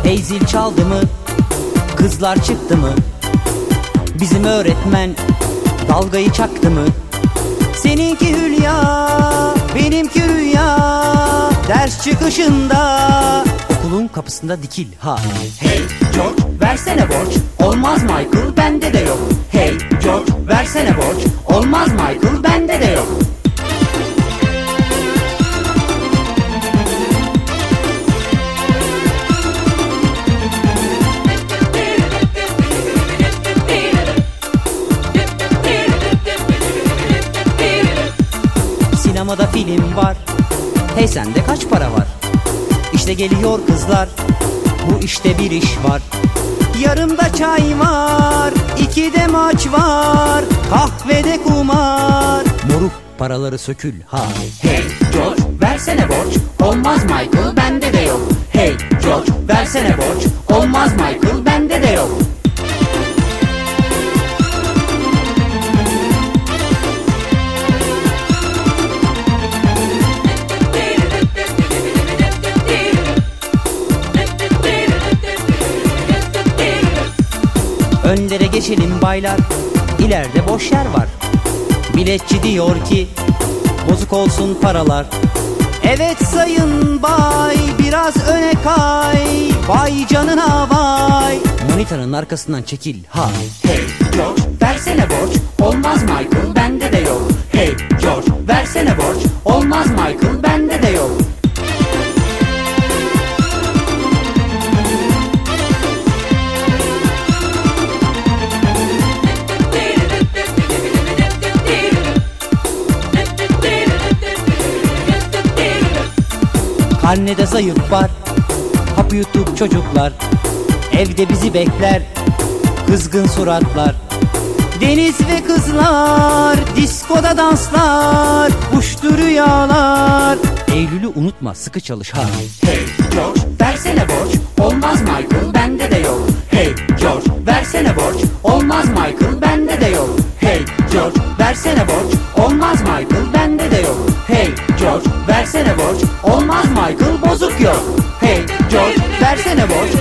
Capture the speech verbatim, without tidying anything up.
Hey zil çaldı mı? Kızlar çıktı mı? Bizim öğretmen dalgayı çaktı mı? Seninki hülya, benimki rüya. Ders çıkışında okulun kapısında dikil ha. Hey George, versene borç. Olmaz Michael, bende de yok. Hey George, versene borç. Olmaz Michael, bende de yok. Sinemada film var. Hey sende kaç para var? İşte geliyor kızlar. Bu işte bir iş var. Yarımda çay var, ikide maç var, kahvede kumar. Moruk paraları sökül ha. Hey George, versene borç. Olmaz Michael, bende de yok. Hey George, versene borç. Olmaz Michael, bende de yok. Önlere geçelim baylar, ileride boş yer var. Biletçi diyor ki bozuk olsun paralar. Evet sayın bay, biraz öne kay. Vay canına vay. Monitörün arkasından çekil ha. Hey George, versene borç. Olmaz Michael, bende de yok. Hey George, versene borç. Olmaz Michael, bende de yok. Karnede zayıf var, hap YouTube çocuklar. Evde bizi bekler, kızgın suratlar. Deniz ve kızlar, diskoda danslar. Uçtu rüyalar. Eylül'ü unutma, sıkı çalış ha. Hey George, versene borç. Olmaz Michael, bende de yok. Hey George, versene borç. Olmaz Michael, bende de yok. Hey George, versene borç. Olmaz Michael, bende de yok. Hey George, versene borç. Olmaz Michael, bozuk yok. Hey George, versene borç.